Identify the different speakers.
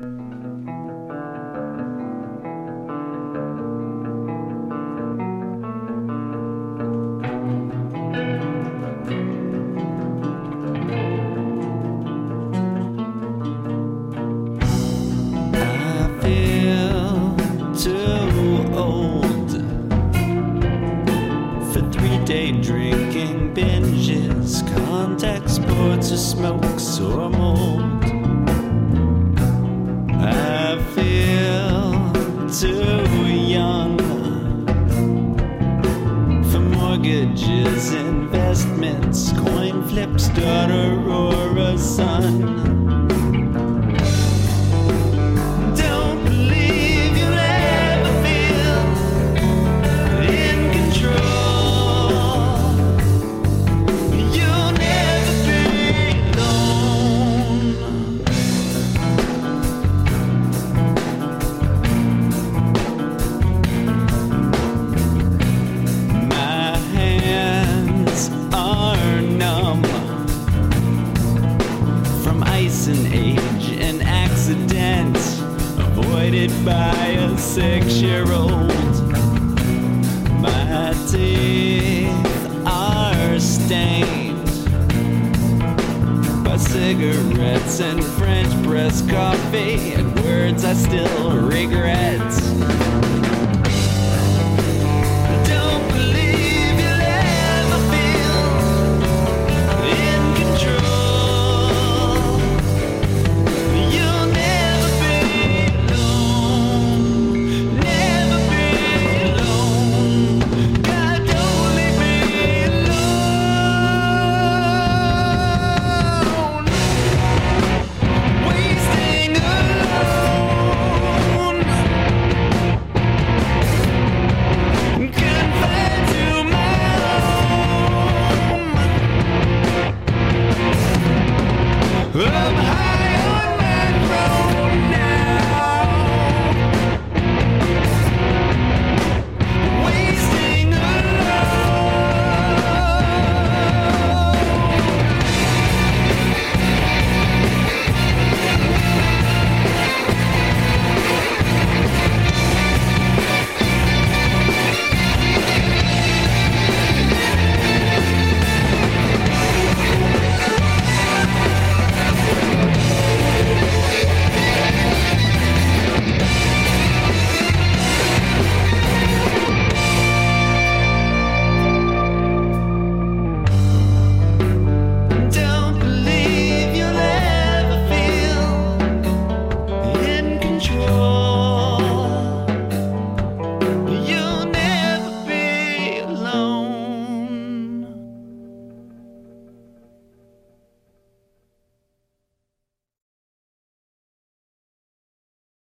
Speaker 1: Drinking binges, contact sports or smokes or mold. I feel too young for mortgages, investments, coin flips, daughter or a son. By a 6-year-old, my teeth are stained by cigarettes and French press coffee and words I still regret.